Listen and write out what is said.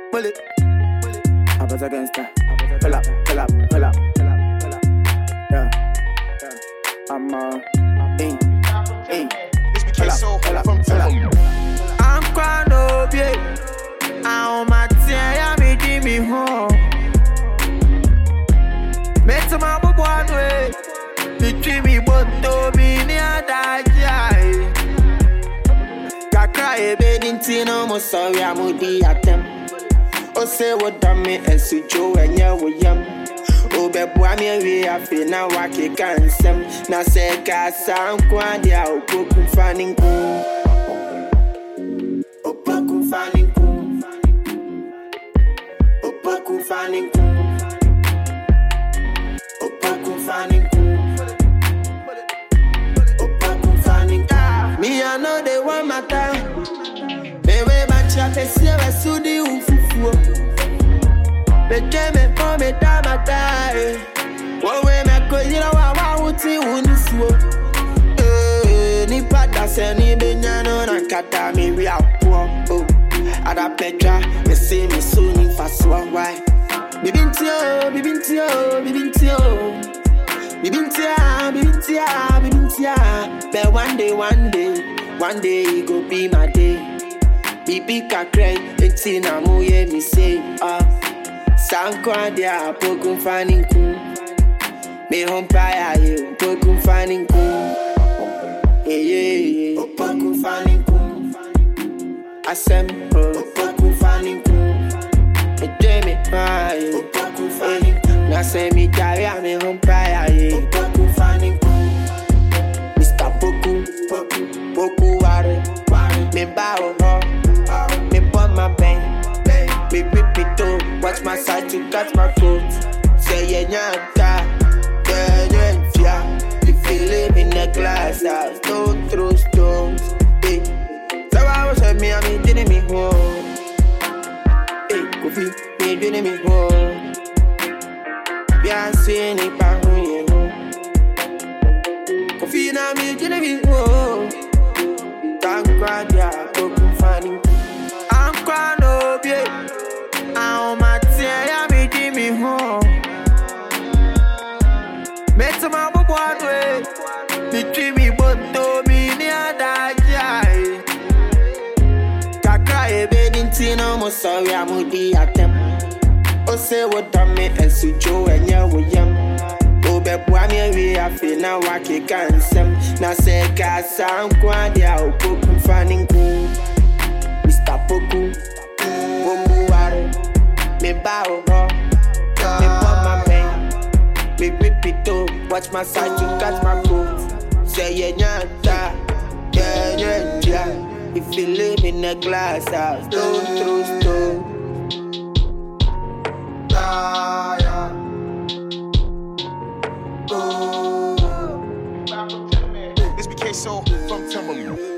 bullet. I was against that. Pull up, pull up, pull up, pull up, pull up. Yeah. I'm in. Pull up, pull up, pull up. I'm crying over you. I'm my tear, me give me home. Met some other one way. Between me, but to be near that guy. Kakra, baby, no more sorry, I'm with the attempt. Oh, say what damn me, and so Joe and ya with yam. Oh, but boy, me, I feel now I can't sem. Now say, Cassa, I'm dia, oh, broken fanning cool. Oh, broken fanning cool. Oh, broken fanning cool. Oh, broken fanning cool. Oh, broken fanning cool. Me, I know they want my time. Baby, my chat is here, I saw the Bejeme for me damata. One way me go, you know I want to uniswo. Ni pada se ni benyano na kata mi wi apo. Ada petra me say me so ni faswa why. Bibintio, bibintio, bibintio. Bibintia, bibintia, bibintia. But one day it go be my day. Bibi kakray, eti na moye mi say Sankwa dia pokum fanning cool. Me humpire you pokum fanning cool. Yeah, pokum fanning cool. Asem pokum fanning cool. Me dream fire pokum fanning cool. Na say me carry me humpire you pokum fanning cool. Mr. Poku ware me bow me put my bang. Me rip it up, watch my side to catch my coat. Say yeah, yeah. If you live in a glass house, don't throw stones. Hey, so I was at me, I mean, didn't me home. Hey, coffee, me didn't me home. Yeah, seeing it back home, you know. Coffee, now me didn't me home. Thank God, yeah, broken funny. I'm crying over you. I'm my tear, me give me home. Met some other one way. Between me, but to me near that guy. Kakra, baby, no more sorry, I'm with the attempt. Oh, say what damn me, and so Joe and ya with yam. Oh, but boy, me, I feel now I can't sem. Now say, Cassa, I'm going there, oh, pokum fanning cool. Mr. Poku, Poku ware. Me bow me put my bang. Me rip it up, watch my side to catch my coat. Say yeah. If you live in a glass house, don't throw stone. Yeah. This became so from Timberland.